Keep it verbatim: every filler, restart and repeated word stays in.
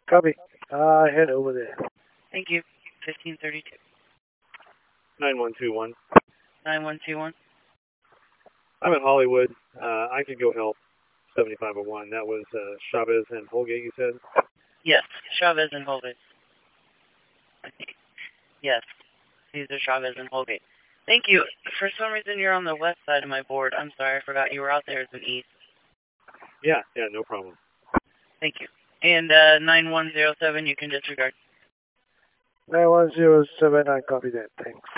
Copy. Uh, head over there. Thank you. fifteen thirty-two. nine one two one. nine one two one. I'm in Hollywood. Uh, I could go help. seventy-five oh one. That was uh, Chavez and Holgate, you said? Yes, Chavez and Holgate. Yes, these are Chavez and Holgate. Thank you. For some reason, you're on the west side of my board. I'm sorry, I forgot you were out there as an east. Yeah, yeah, no problem. Thank you. And uh, nine one zero seven, you can disregard. nine one zero seven, I copy that. Thanks.